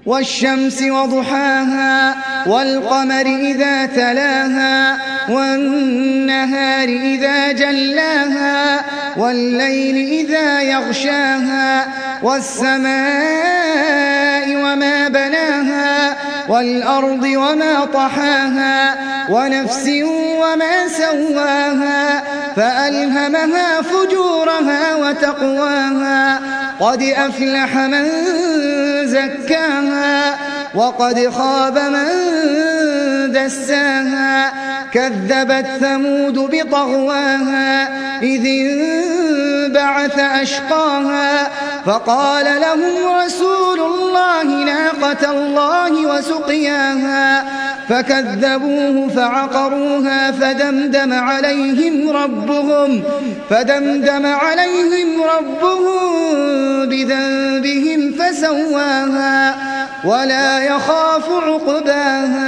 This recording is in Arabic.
والشمس وضحاها والقمر إذا تلاها والنهار إذا جلاها والليل إذا يغشاها والسماء وما بناها والأرض وما طحاها ونفس وما سواها فألهمها فجورها وتقواها قد أفلح من زكاها وقد خاب من دساها كذبت ثمود بطغواها إذ انبعث أشقاها فقال لهم رسول الله ناقة الله وسقياها فكذبوه فعقروها فدمدم عليهم ربهم بذنبهم فسواها ولا يخاف عقباها.